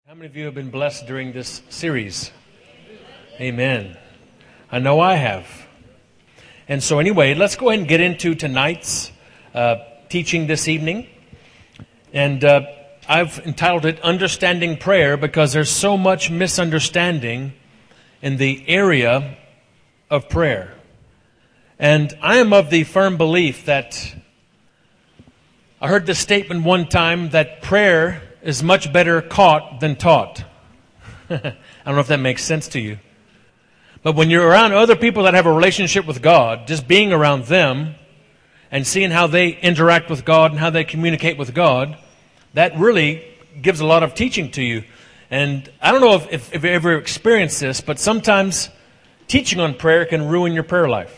How many of you have been blessed during this series? Amen. I know I have. And so anyway, let's go ahead and get into tonight's teaching this evening. And I've entitled it Understanding Prayer because there's so much misunderstanding in the area of prayer. And I am of the firm belief that I heard this statement one time that prayer is much better caught than taught. I don't know if that makes sense to you. But when you're around other people that have a relationship with God, just being around them and seeing how they interact with God and how they communicate with God, that really gives a lot of teaching to you. And I don't know if you ever experienced this, but sometimes teaching on prayer can ruin your prayer life.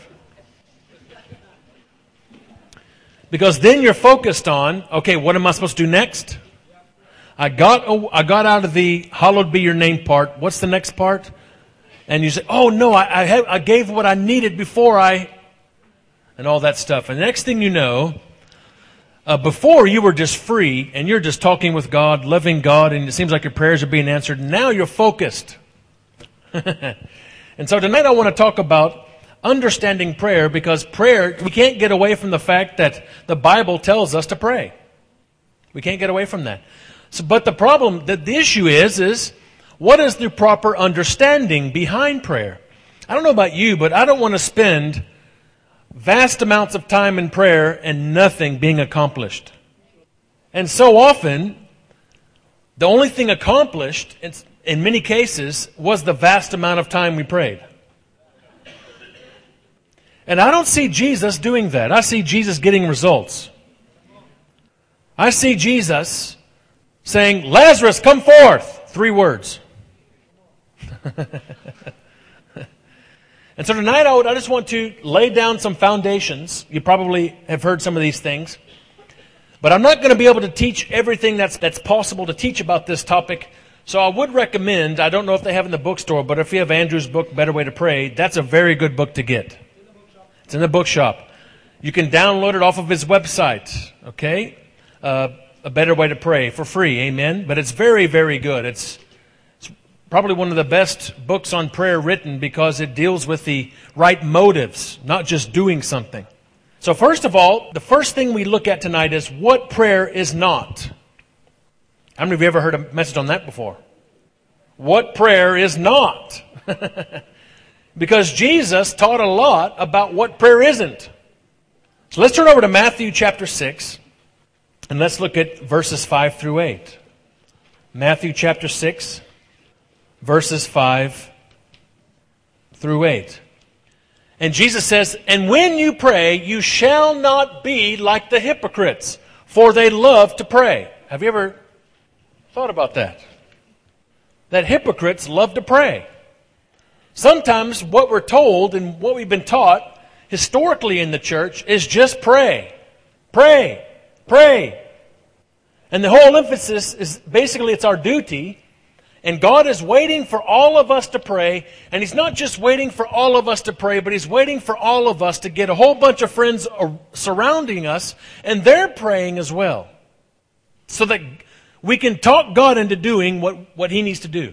Because then you're focused on, okay, what am I supposed to do next? I got out of the hallowed be your name part. What's the next part? And you say, oh no, I gave what I needed before and all that stuff. And the next thing you know, before you were just free and you're just talking with God, loving God, and it seems like your prayers are being answered. Now you're focused. And so tonight I want to talk about understanding prayer, because prayer, we can't get away from the fact that the Bible tells us to pray. We can't get away from that. So, but the problem, the issue is what is the proper understanding behind prayer? I don't know about you, but I don't want to spend vast amounts of time in prayer and nothing being accomplished. And so often, the only thing accomplished, in many cases, was the vast amount of time we prayed. And I don't see Jesus doing that. I see Jesus getting results. I see Jesus saying, Lazarus, come forth. 3 words. And so tonight I just want to lay down some foundations. You probably have heard some of these things. But I'm not going to be able to teach everything that's possible to teach about this topic. So I would recommend, I don't know if they have in the bookstore, but if you have Andrew's book, Better Way to Pray, that's a very good book to get. It's in the bookshop. You can download it off of his website. Okay? A Better Way to Pray for free, amen? But it's very, very good. It's probably one of the best books on prayer written because it deals with the right motives, not just doing something. So first of all, the first thing we look at tonight is what prayer is not. How many of you ever heard a message on that before? What prayer is not. Because Jesus taught a lot about what prayer isn't. So let's turn over to Matthew chapter 6. And let's look at verses 5 through 8. Matthew chapter 6, verses 5 through 8. And Jesus says, and when you pray, you shall not be like the hypocrites, for they love to pray. Have you ever thought about that? That hypocrites love to pray. Sometimes what we're told and what we've been taught historically in the church is just pray. Pray. Pray. And the whole emphasis is basically it's our duty. And God is waiting for all of us to pray. And He's not just waiting for all of us to pray, but He's waiting for all of us to get a whole bunch of friends surrounding us. And they're praying as well. So that we can talk God into doing what He needs to do.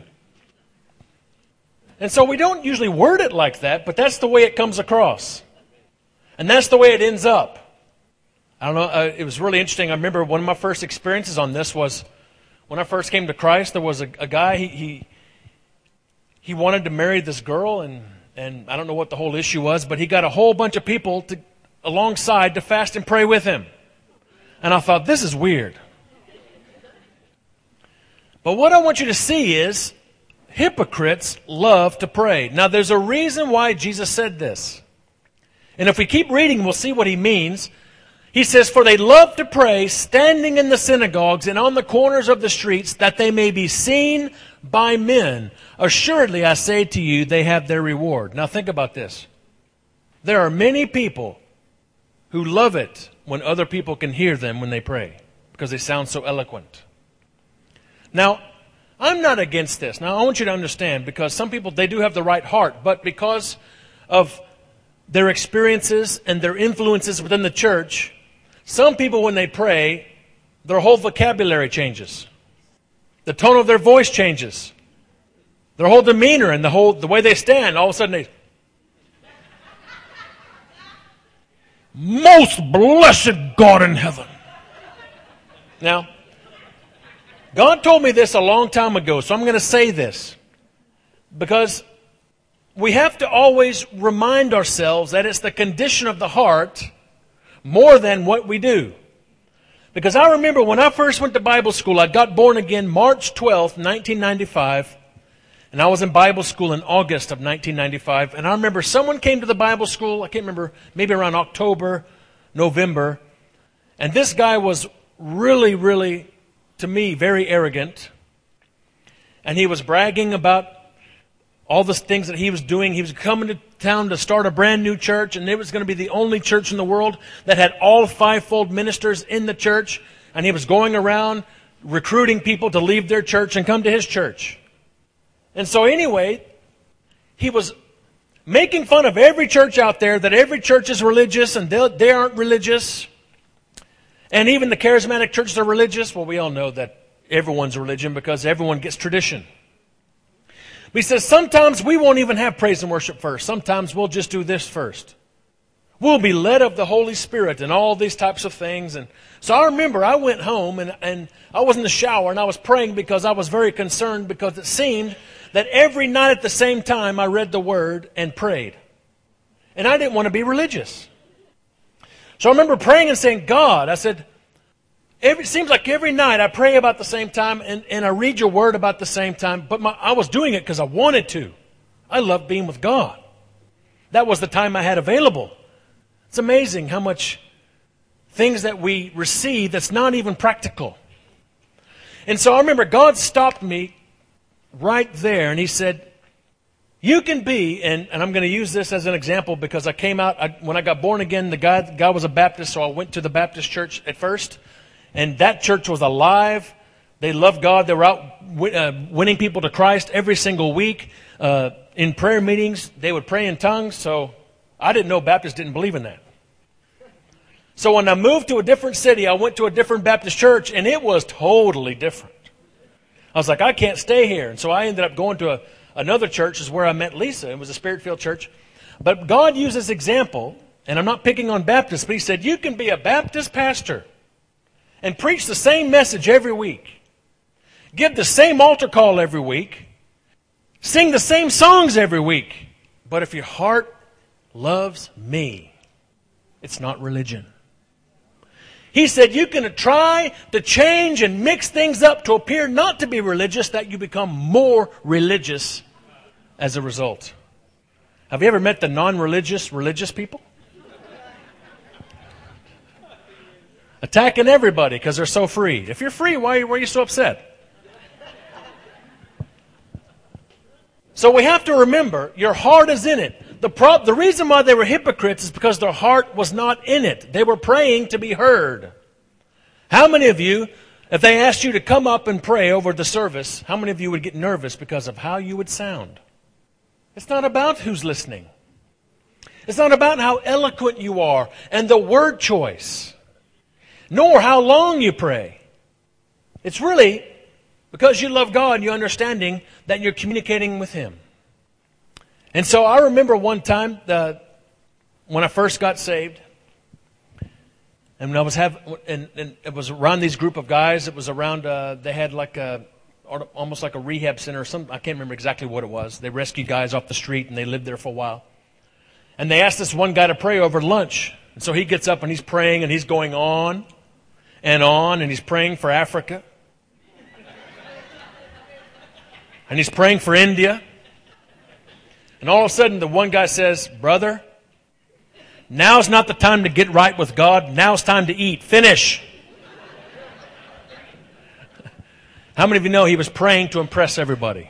And so we don't usually word it like that, but that's the way it comes across. And that's the way it ends up. I don't know, it was really interesting. I remember one of my first experiences on this was when I first came to Christ, there was a guy, he wanted to marry this girl, and I don't know what the whole issue was, but he got a whole bunch of people alongside to fast and pray with him. And I thought, this is weird. But what I want you to see is, hypocrites love to pray. Now, there's a reason why Jesus said this. And if we keep reading, we'll see what He means. He says, for they love to pray, standing in the synagogues and on the corners of the streets, that they may be seen by men. Assuredly, I say to you, they have their reward. Now, think about this. There are many people who love it when other people can hear them when they pray, because they sound so eloquent. Now, I'm not against this. Now, I want you to understand, because some people, they do have the right heart, but because of their experiences and their influences within the church, some people, when they pray, their whole vocabulary changes. The tone of their voice changes. Their whole demeanor and the way they stand, all of a sudden they... Most blessed God in heaven. Now, God told me this a long time ago, so I'm going to say this. Because we have to always remind ourselves that it's the condition of the heart more than what we do. Because I remember when I first went to Bible school, I got born again March 12th, 1995. And I was in Bible school in August of 1995. And I remember someone came to the Bible school, I can't remember, maybe around October, November. And this guy was really, really, to me, very arrogant. And he was bragging about all the things that he was doing. He was coming to town to start a brand new church, and it was going to be the only church in the world that had all fivefold ministers in the church. And he was going around recruiting people to leave their church and come to his church. And so anyway, he was making fun of every church out there, that every church is religious and they aren't religious. And even the charismatic churches are religious. Well, we all know that everyone's religion because everyone gets tradition. But he says sometimes we won't even have praise and worship first. Sometimes we'll just do this first. We'll be led of the Holy Spirit and all these types of things. And so I remember I went home and I was in the shower and I was praying because I was very concerned, because it seemed that every night at the same time I read the Word and prayed. And I didn't want to be religious. So I remember praying and saying, God, I said, it seems like every night I pray about the same time and I read your Word about the same time. But I was doing it because I wanted to. I loved being with God. That was the time I had available. It's amazing how much things that we receive that's not even practical. And so I remember God stopped me right there and He said, you can be, and I'm going to use this as an example because I came out, when I got born again, the guy was a Baptist, so I went to the Baptist church at first. And that church was alive. They loved God. They were out winning people to Christ every single week. In prayer meetings, they would pray in tongues. So I didn't know Baptists didn't believe in that. So when I moved to a different city, I went to a different Baptist church, and it was totally different. I was like, I can't stay here. And so I ended up going to another church, is where I met Lisa. It was a Spirit-filled church. But God used this example, and I'm not picking on Baptists, but He said, you can be a Baptist pastor and preach the same message every week, give the same altar call every week, sing the same songs every week. But if your heart loves me, it's not religion. He said you can try to change and mix things up to appear not to be religious, that you become more religious as a result. Have you ever met the non-religious religious people? Attacking everybody because they're so free. If you're free, why are you so upset? So we have to remember, your heart is in it. The reason why they were hypocrites is because their heart was not in it. They were praying to be heard. How many of you, if they asked you to come up and pray over the service, how many of you would get nervous because of how you would sound? It's not about who's listening. It's not about how eloquent you are and the word choice, nor how long you pray. It's really because you love God, you're understanding that you're communicating with Him. And so I remember one time when I first got saved, and and it was around these group of guys. It was around they had like almost like a rehab center or something. I can't remember exactly what it was. They rescued guys off the street and they lived there for a while. And they asked this one guy to pray over lunch. And so he gets up and he's praying and he's going on and he's praying for Africa. And he's praying for India. And all of a sudden the one guy says, brother, now's not the time to get right with God. Now's time to eat. Finish. How many of you know he was praying to impress everybody?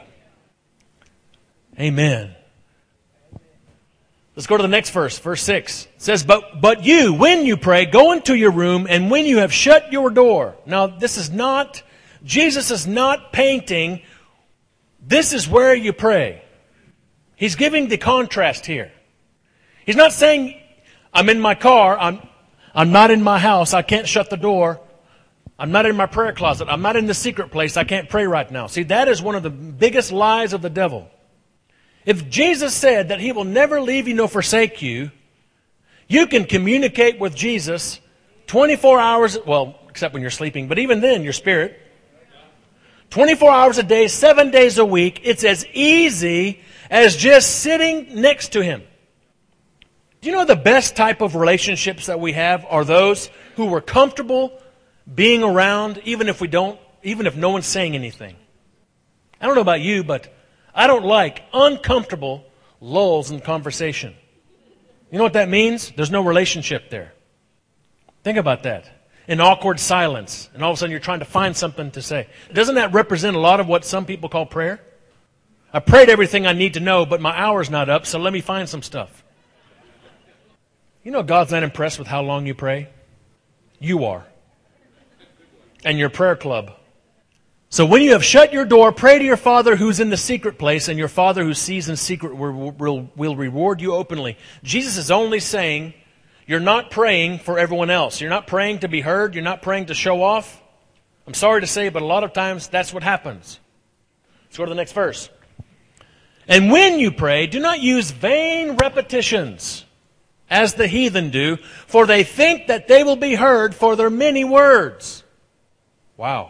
Amen. Let's go to the next verse, verse 6. It says, But you, when you pray, go into your room, and when you have shut your door. Now, Jesus is not painting, this is where you pray. He's giving the contrast here. He's not saying, I'm in my car, I'm not in my house, I can't shut the door. I'm not in my prayer closet. I'm not in the secret place. I can't pray right now. See, that is one of the biggest lies of the devil. If Jesus said that He will never leave you nor forsake you, you can communicate with Jesus 24 hours, well, except when you're sleeping, but even then, your spirit, 24 hours a day, 7 days a week. It's as easy as just sitting next to Him. Do you know the best type of relationships that we have are those who we're comfortable being around, even if no one's saying anything? I don't know about you, but I don't like uncomfortable lulls in conversation. You know what that means? There's no relationship there. Think about that. An awkward silence, and all of a sudden you're trying to find something to say. Doesn't that represent a lot of what some people call prayer? I prayed everything I need to know, but my hour's not up, so let me find some stuff. You know God's not impressed with how long you pray? You are. And your prayer club. So when you have shut your door, pray to your Father who's in the secret place, and your Father who sees in secret will reward you openly. Jesus is only saying, you're not praying for everyone else. You're not praying to be heard. You're not praying to show off. I'm sorry to say, but a lot of times that's what happens. Let's go to the next verse. And when you pray, do not use vain repetitions, as the heathen do, for they think that they will be heard for their many words. Wow.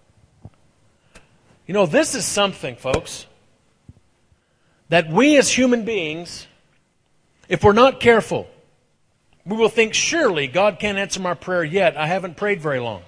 You know, this is something, folks, that we as human beings, if we're not careful, we will think, surely God can't answer my prayer yet. I haven't prayed very long.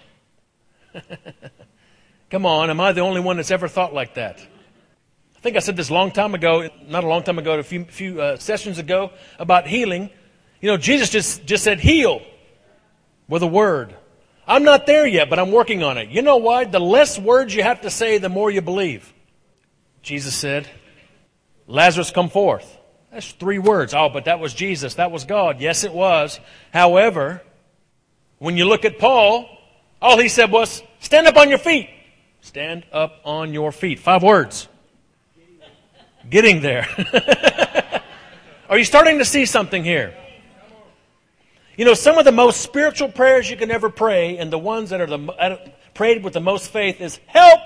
Come on, am I the only one that's ever thought like that? I think I said this a long time ago, not a long time ago, a few sessions ago, about healing. You know, Jesus just said, heal, with a word. I'm not there yet, but I'm working on it. You know why? The less words you have to say, the more you believe. Jesus said, Lazarus, come forth. That's 3 words. Oh, but that was Jesus. That was God. Yes, it was. However, when you look at Paul, all he said was, stand up on your feet. Stand up on your feet. 5 words. Getting there. Are you starting to see something here? You know, some of the most spiritual prayers you can ever pray, and the ones that are prayed with the most faith, is help.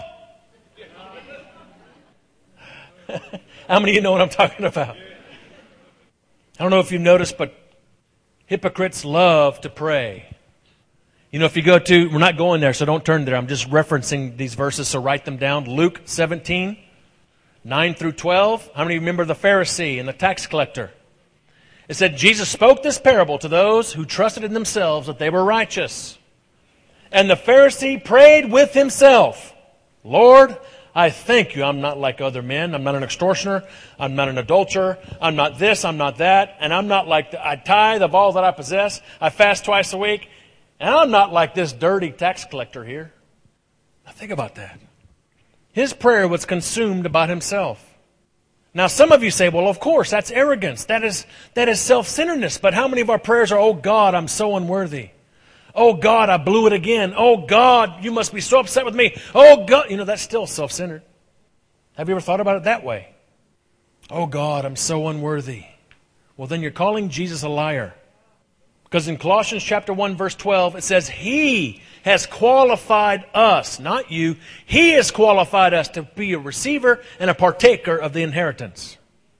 How many of you know what I'm talking about? I don't know if you've noticed, but hypocrites love to pray. You know, if you go to, we're not going there, so don't turn there. I'm just referencing these verses, so write them down. Luke 17, 9 through 12. How many remember the Pharisee and the tax collector? It said, Jesus spoke this parable to those who trusted in themselves that they were righteous. And the Pharisee prayed with himself, Lord, I thank you I'm not like other men. I'm not an extortioner. I'm not an adulterer. I'm not this. I'm not that. And I'm not like, I tithe of all that I possess. I fast twice a week. And I'm not like this dirty tax collector here. Now think about that. His prayer was consumed about himself. Now, some of you say, well, of course, that's arrogance. That is self-centeredness. But how many of our prayers are, oh, God, I'm so unworthy. Oh, God, I blew it again. Oh, God, you must be so upset with me. Oh, God. You know, that's still self-centered. Have you ever thought about it that way? Oh, God, I'm so unworthy. Well, then you're calling Jesus a liar. Because in Colossians chapter 1, verse 12, it says, He has qualified us, not you. He has qualified us to be a receiver and a partaker of the inheritance.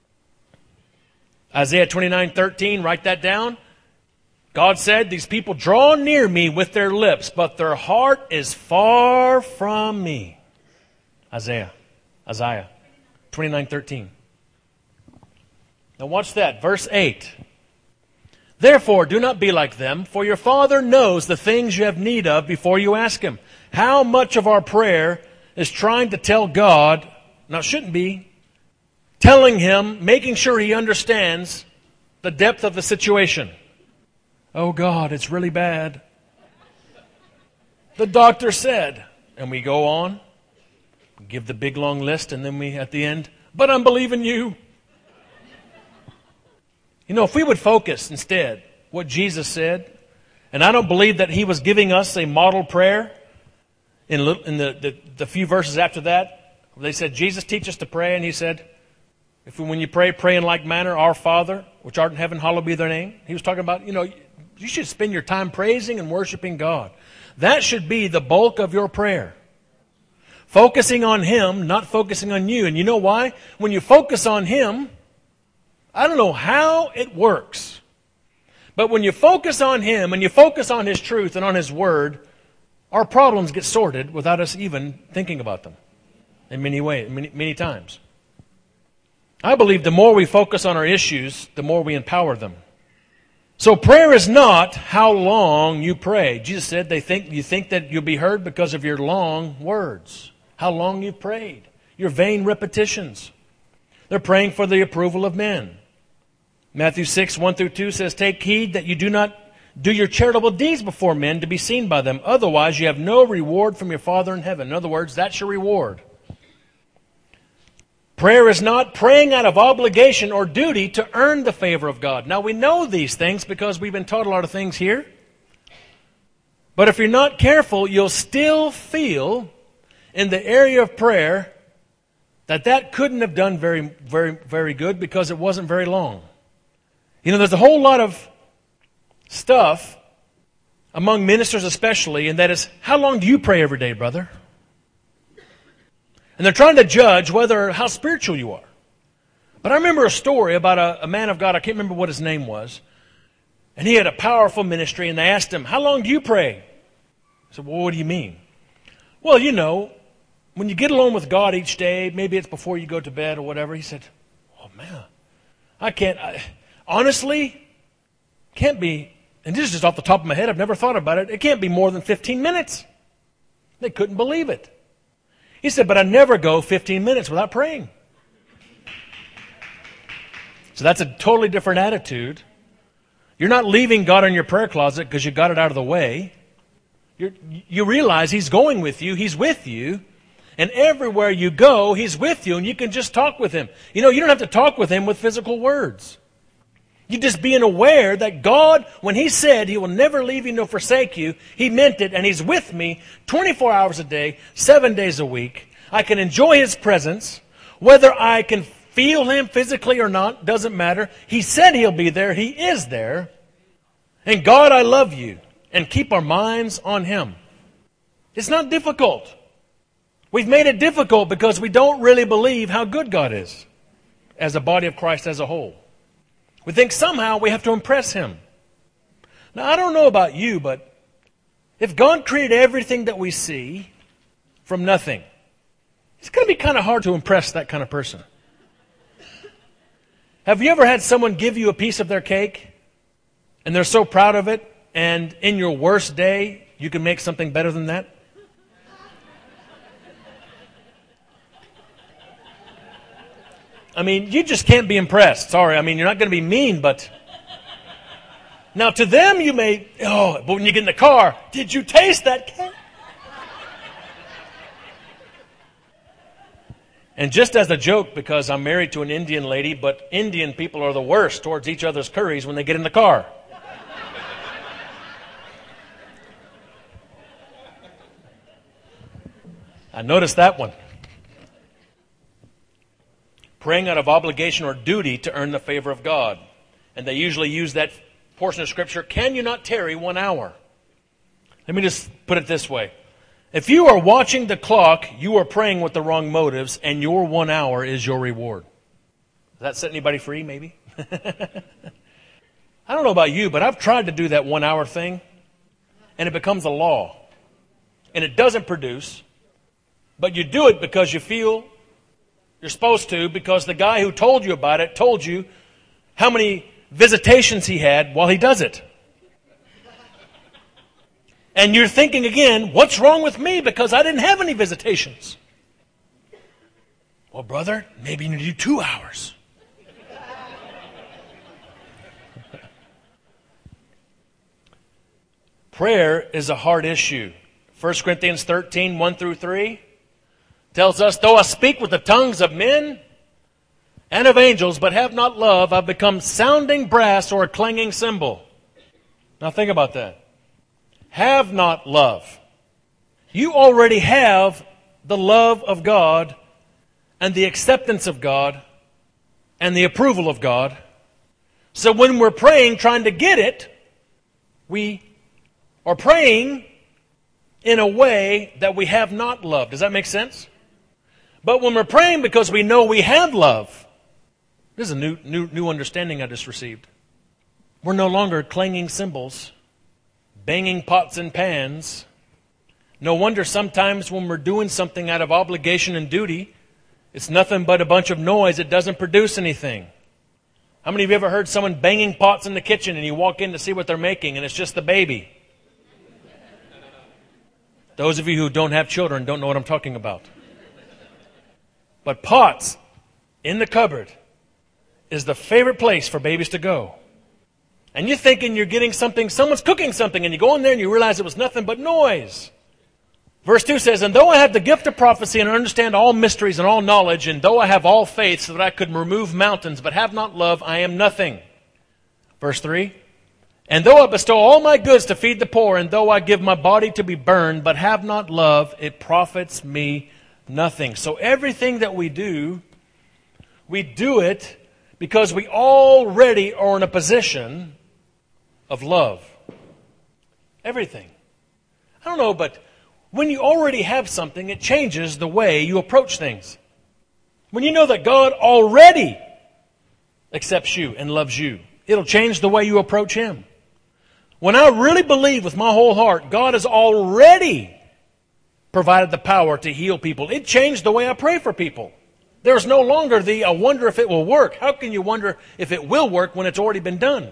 Isaiah 29:13, write that down. God said, these people draw near me with their lips, but their heart is far from me. Isaiah 29:13. Now watch that, verse 8. Therefore, do not be like them, for your Father knows the things you have need of before you ask Him. How much of our prayer is trying to tell God, now shouldn't be, telling Him, making sure He understands the depth of the situation. Oh God, it's really bad. The doctor said, and we go on, give the big long list, and then we, at the end, but I'm believing you. You know, if we would focus instead what Jesus said, and I don't believe that He was giving us a model prayer in the few verses after that. They said, Jesus, teach us to pray. And He said, when you pray, pray in like manner, Our Father, which art in heaven, hallowed be thy name. He was talking about, you know, you should spend your time praising and worshiping God. That should be the bulk of your prayer. Focusing on Him, not focusing on you. And you know why? When you focus on Him, I don't know how it works, but when you focus on Him and you focus on His truth and on His Word, our problems get sorted without us even thinking about them in many ways, many times. I believe the more we focus on our issues, the more we empower them. So prayer is not how long you pray. Jesus said you think that you'll be heard because of your long words. How long you've prayed. Your vain repetitions. They're praying for the approval of men. Matthew 6, 1-2 says, "Take heed that you do not do your charitable deeds before men to be seen by them. Otherwise you have no reward from your Father in heaven." In other words, that's your reward. Prayer is not praying out of obligation or duty to earn the favor of God. Now we know these things because we've been taught a lot of things here. But if you're not careful, you'll still feel in the area of prayer that couldn't have done very, very, very good because it wasn't very long. You know, there's a whole lot of stuff among ministers especially, and that is, how long do you pray every day, brother? And they're trying to judge how spiritual you are. But I remember a story about a man of God, I can't remember what his name was, and he had a powerful ministry, and they asked him, "How long do you pray?" I said, "Well, what do you mean?" "Well, you know, when you get alone with God each day, maybe it's before you go to bed or whatever." He said, "Oh man, honestly, can't be," and this is just off the top of my head, I've never thought about it, "it can't be more than 15 minutes. They couldn't believe it. He said, "But I never go 15 minutes without praying." So that's a totally different attitude. You're not leaving God in your prayer closet because you got it out of the way. You realize He's going with you, He's with you, and everywhere you go, He's with you, and you can just talk with Him. You know, you don't have to talk with Him with physical words. You just being aware that God, when He said He will never leave you nor forsake you, He meant it, and He's with me 24 hours a day, 7 days a week. I can enjoy His presence. Whether I can feel Him physically or not, doesn't matter. He said He'll be there. He is there. And God, I love you. And keep our minds on Him. It's not difficult. We've made it difficult because we don't really believe how good God is as a body of Christ as a whole. We think somehow we have to impress Him. Now, I don't know about you, but if God created everything that we see from nothing, it's going to be kind of hard to impress that kind of person. Have you ever had someone give you a piece of their cake, and they're so proud of it, and in your worst day, you can make something better than that? I mean, you just can't be impressed. Sorry, I mean, you're not going to be mean, but... Now, to them, you may... but when you get in the car, did you taste that cake? And just as a joke, because I'm married to an Indian lady, but Indian people are the worst towards each other's curries when they get in the car. I noticed that one. Praying out of obligation or duty to earn the favor of God. And they usually use that portion of Scripture, "Can you not tarry 1 hour?" Let me just put it this way. If you are watching the clock, you are praying with the wrong motives, and your 1 hour is your reward. Does that set anybody free, maybe? I don't know about you, but I've tried to do that 1 hour thing, and it becomes a law. And it doesn't produce, but you do it because you feel you're supposed to, because the guy who told you about it told you how many visitations he had while he does it. And you're thinking again, what's wrong with me because I didn't have any visitations? Well, brother, maybe you need to do 2 hours. Prayer is a hard issue. 1 Corinthians 13, 1-3 tells us, "Though I speak with the tongues of men and of angels, but have not love, I've become sounding brass or a clanging cymbal." Now think about that. Have not love. You already have the love of God and the acceptance of God and the approval of God. So when we're praying, trying to get it, we are praying in a way that we have not love. Does that make sense? But when we're praying because we know we have love, this is a new understanding I just received. We're no longer clanging cymbals, banging pots and pans. No wonder sometimes when we're doing something out of obligation and duty, it's nothing but a bunch of noise. It doesn't produce anything. How many of you ever heard someone banging pots in the kitchen and you walk in to see what they're making and it's just the baby? Those of you who don't have children don't know what I'm talking about. But pots in the cupboard is the favorite place for babies to go. And you're thinking you're getting something, someone's cooking something, and you go in there and you realize it was nothing but noise. Verse 2 says, and though I have the gift of prophecy and understand all mysteries and all knowledge, and though I have all faith so that I could remove mountains, but have not love, I am nothing. Verse 3, and though I bestow all my goods to feed the poor, and though I give my body to be burned, but have not love, it profits me nothing. So everything that we do it because we already are in a position of love. Everything. I don't know, but when you already have something, it changes the way you approach things. When you know that God already accepts you and loves you, it'll change the way you approach Him. When I really believe with my whole heart, God has already provided the power to heal people, it changed the way I pray for people. There's no longer I wonder if it will work. How can you wonder if it will work when it's already been done?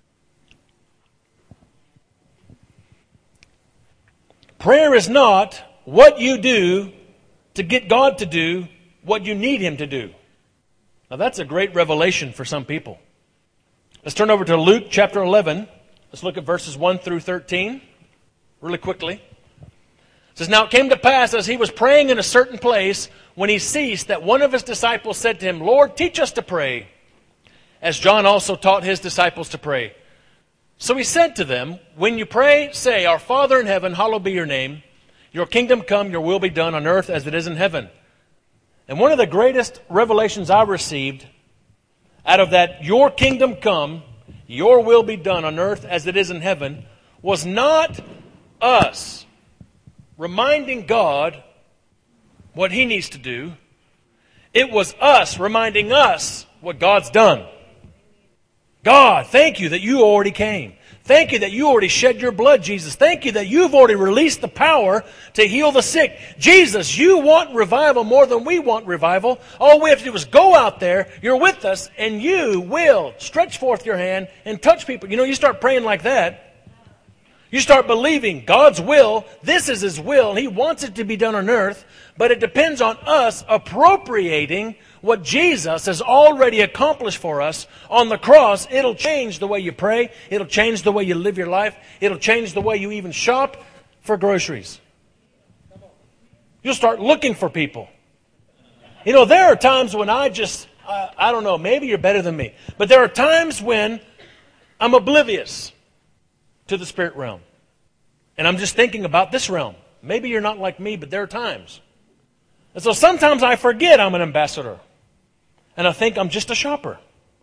Prayer is not what you do to get God to do what you need Him to do. Now that's a great revelation for some people. Let's turn over to Luke chapter 11. Let's look at verses 1 through 13 really quickly. It says, now it came to pass as he was praying in a certain place, when he ceased, that one of his disciples said to him, Lord, teach us to pray, as John also taught his disciples to pray. So he said to them, when you pray, say, Our Father in heaven, hallowed be your name. Your kingdom come, your will be done on earth as it is in heaven. And one of the greatest revelations I received out of that, your kingdom come, your will be done on earth as it is in heaven, was not us reminding God what He needs to do. It was us reminding us what God's done. God, thank you that you already came. Thank you that you already shed your blood, Jesus. Thank you that you've already released the power to heal the sick. Jesus, you want revival more than we want revival. All we have to do is go out there, you're with us, and you will stretch forth your hand and touch people. You know, you start praying like that. You start believing God's will. This is His will. He wants it to be done on earth. But it depends on us appropriating what Jesus has already accomplished for us on the cross. It'll change the way you pray. It'll change the way you live your life. It'll change the way you even shop for groceries. You'll start looking for people. You know, there are times when I don't know, maybe you're better than me. But there are times when I'm oblivious to the spirit realm. And I'm just thinking about this realm. Maybe you're not like me, but there are times. And so sometimes I forget I'm an ambassador. And I think I'm just a shopper.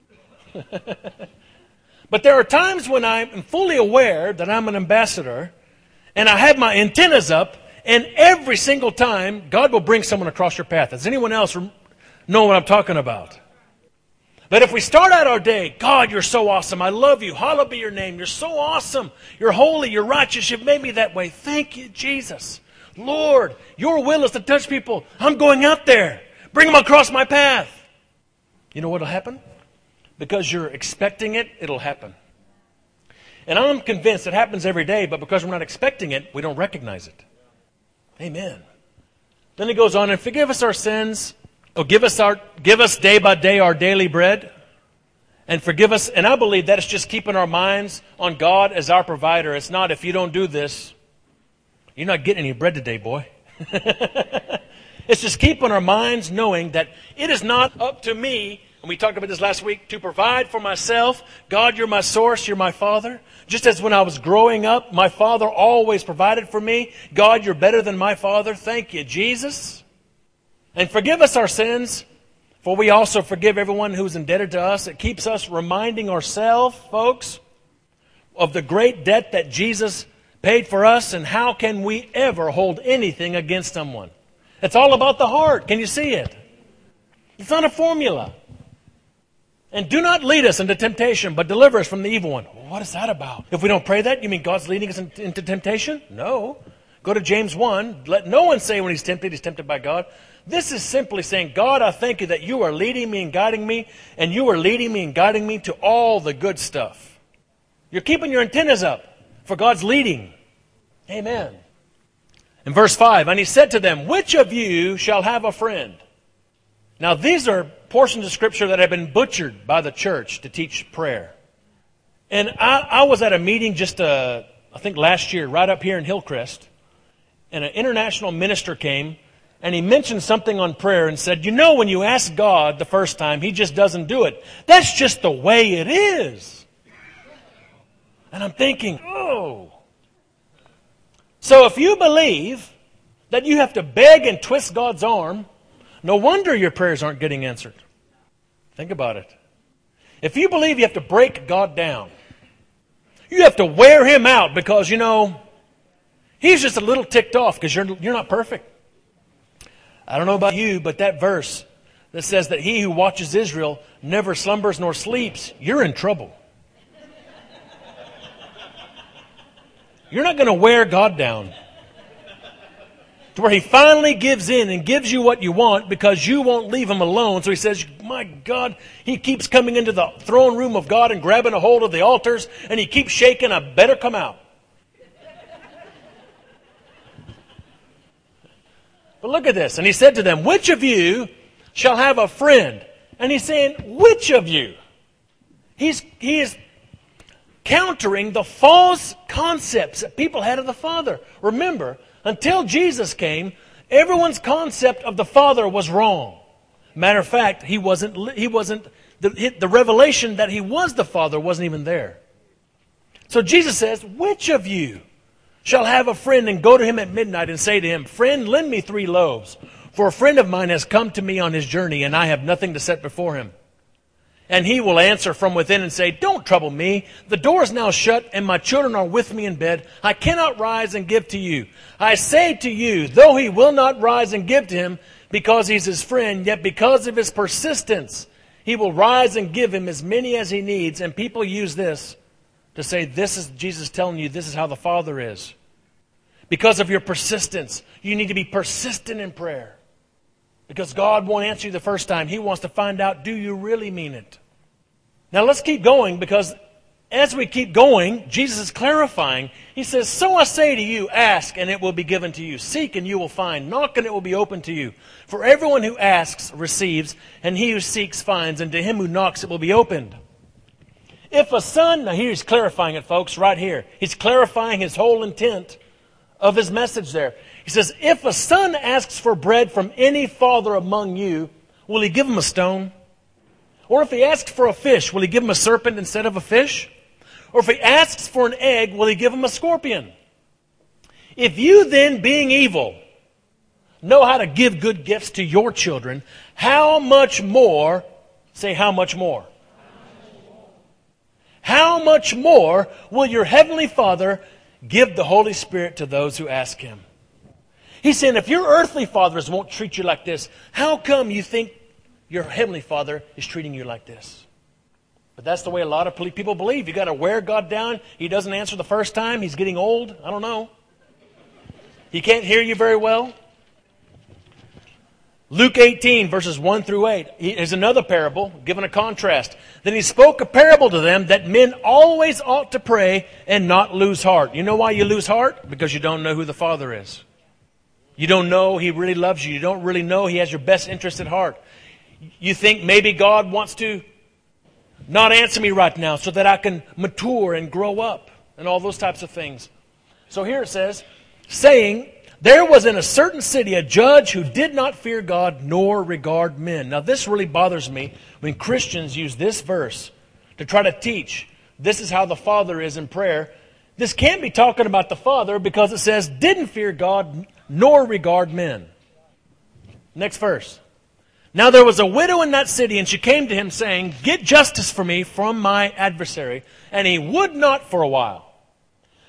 But there are times when I'm fully aware that I'm an ambassador and I have my antennas up, and every single time God will bring someone across your path. Does anyone else know what I'm talking about? But if we start out our day, God, you're so awesome. I love you. Hallowed be your name. You're so awesome. You're holy. You're righteous. You've made me that way. Thank you, Jesus. Lord, your will is to touch people. I'm going out there. Bring them across my path. You know what will happen? Because you're expecting it, it'll happen. And I'm convinced it happens every day, but because we're not expecting it, we don't recognize it. Amen. Then he goes on, and forgive us our sins. Oh, give us day by day our daily bread. And forgive us. And I believe that is just keeping our minds on God as our provider. It's not, if you don't do this, you're not getting any bread today, boy. It's just keeping our minds knowing that it is not up to me, and we talked about this last week, to provide for myself. God, you're my source, you're my Father. Just as when I was growing up, my Father always provided for me. God, you're better than my Father. Thank you, Jesus. And forgive us our sins, for we also forgive everyone who's indebted to us. It keeps us reminding ourselves, folks, of the great debt that Jesus paid for us, and how can we ever hold anything against someone? It's all about the heart. Can you see it? It's not a formula. And do not lead us into temptation, but deliver us from the evil one. What is that about? If we don't pray that, you mean God's leading us into temptation? No. Go to James 1. Let no one say when he's tempted by God. This is simply saying, God, I thank you that you are leading me and guiding me, and you are leading me and guiding me to all the good stuff. You're keeping your antennas up for God's leading. Amen. In verse 5, and he said to them, which of you shall have a friend? Now these are portions of Scripture that have been butchered by the church to teach prayer. And I was at a meeting just, I think last year, right up here in Hillcrest, and an international minister came, and he mentioned something on prayer and said, you know, when you ask God the first time, He just doesn't do it. That's just the way it is. And I'm thinking, oh. So if you believe that you have to beg and twist God's arm, no wonder your prayers aren't getting answered. Think about it. If you believe you have to break God down, you have to wear Him out because, you know, He's just a little ticked off because you're not perfect. I don't know about you, but that verse that says that He who watches Israel never slumbers nor sleeps, you're in trouble. You're not going to wear God down to where He finally gives in and gives you what you want because you won't leave Him alone. So He says, my God, He keeps coming into the throne room of God and grabbing a hold of the altars, and He keeps shaking, I better come out. But look at this. And He said to them, which of you shall have a friend? And He's saying, which of you? He is countering the false concepts that people had of the Father. Remember, until Jesus came, everyone's concept of the Father was wrong. Matter of fact, the revelation that He was the Father wasn't even there. So Jesus says, which of you shall have a friend and go to him at midnight and say to him, friend, lend me 3 loaves, for a friend of mine has come to me on his journey, and I have nothing to set before him. And he will answer from within and say, don't trouble me. The door is now shut, and my children are with me in bed. I cannot rise and give to you. I say to you, though he will not rise and give to him because he's his friend, yet because of his persistence, he will rise and give him as many as he needs. And people use this to say, this is Jesus telling you, this is how the Father is. Because of your persistence, you need to be persistent in prayer. Because God won't answer you the first time. He wants to find out, do you really mean it? Now let's keep going, because as we keep going, Jesus is clarifying. He says, so I say to you, ask and it will be given to you. Seek and you will find. Knock and it will be opened to you. For everyone who asks receives, and he who seeks finds, and to him who knocks it will be opened. If a son, now here he's clarifying it, folks, right here. He's clarifying his whole intent of his message there. He says, if a son asks for bread from any father among you, will he give him a stone? Or if he asks for a fish, will he give him a serpent instead of a fish? Or if he asks for an egg, will he give him a scorpion? If you then, being evil, know how to give good gifts to your children, how much more, say how much more? How much more will your heavenly Father give the Holy Spirit to those who ask Him? He's saying, if your earthly fathers won't treat you like this, how come you think your heavenly Father is treating you like this? But that's the way a lot of people believe. You got to wear God down. He doesn't answer the first time. He's getting old. I don't know. He can't hear you very well. Luke 18, verses 1 through 8, is another parable, given a contrast. Then He spoke a parable to them that men always ought to pray and not lose heart. You know why you lose heart? Because you don't know who the Father is. You don't know He really loves you. You don't really know He has your best interest at heart. You think maybe God wants to not answer me right now so that I can mature and grow up and all those types of things. So here it says, saying, there was in a certain city a judge who did not fear God nor regard men. Now this really bothers me when Christians use this verse to try to teach this is how the Father is in prayer. This can't be talking about the Father because it says didn't fear God nor regard men. Next verse. Now there was a widow in that city, and she came to him saying, get justice for me from my adversary. And he would not for a while.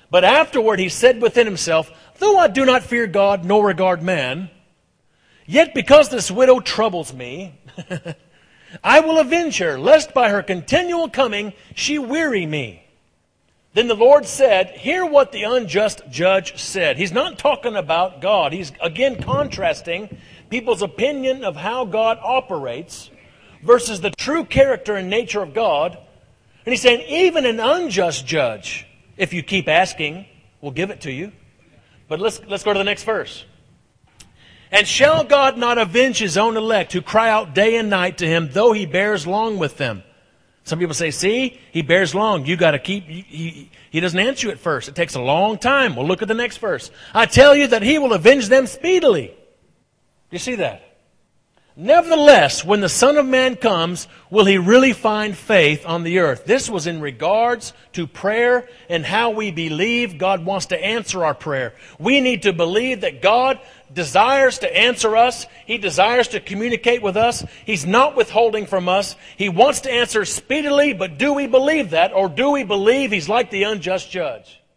But afterward he said within himself, though I do not fear God nor regard man, yet because this widow troubles me, I will avenge her, lest by her continual coming she weary me. Then the Lord said, hear what the unjust judge said. He's not talking about God. He's again contrasting people's opinion of how God operates versus the true character and nature of God. And he's saying, even an unjust judge, if you keep asking, will give it to you. But let's go to the next verse. And shall God not avenge his own elect who cry out day and night to him, though he bears long with them? Some people say, see, he bears long. You got to keep, he doesn't answer you at first. It takes a long time. Well, look at the next verse. I tell you that he will avenge them speedily. Do you see that? Nevertheless, when the Son of Man comes, will he really find faith on the earth? This was in regards to prayer and how we believe God wants to answer our prayer. We need to believe that God desires to answer us. He desires to communicate with us. He's not withholding from us. He wants to answer speedily, but do we believe that? Or do we believe he's like the unjust judge?